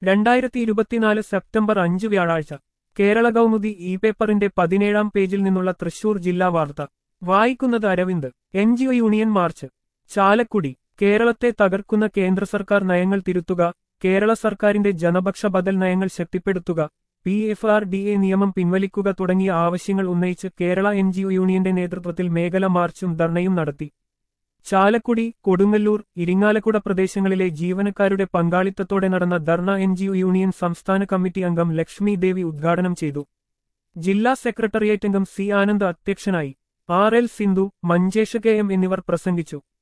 2024 September 5 വ്യാഴാഴ്ച Kerala Kaumudi E പേപ്പറിന്റെ 17-ാം പേജിൽ നിന്നുള്ള തൃശൂർ ജില്ലാ വാർത്ത വായിക്കുന്നത് Aravind. NGO union march. Chalakudy. കേരളത്തെ തകർക്കുന്ന കേന്ദ്ര സർക്കാർ നയങ്ങൾ തിരുത്തുക, കേരള സർക്കാരിന്റെ ജനപക്ഷ ബദൽ നയങ്ങൾ ശക്തിപ്പെടുത്തുക, PFRDA നിയമം പിൻവലിക്കുക തുടങ്ങിയ ആവശ്യങ്ങൾ ഉന്നയിച്ച് കേരള NGO യൂണിയന്റെ നേതൃത്വത്തിൽ മേഖല മാർച്ചും ധർണയും നടത്തി. ചാലക്കുടി, കൊടുങ്ങല്ലൂർ, ഇരിങ്ങാലക്കുട പ്രദേശങ്ങളിലെ ജീവനക്കാരുടെ പങ്കാളിത്തത്തോടെ നടന്ന ധർണ NGO യൂണിയൻ സംസ്ഥാന കമ്മിറ്റി അംഗം ലക്ഷ്മി ദേവി ഉദ്ഘാടനം ചെയ്തു. ജില്ലാ സെക്രട്ടേറിയറ്റ് അംഗം C ആനന്ദ് അധ്യക്ഷനായി. RL സിന്ധു, മഞ്ചേഷ് KM എന്നിവർ പ്രസംഗിച്ചു.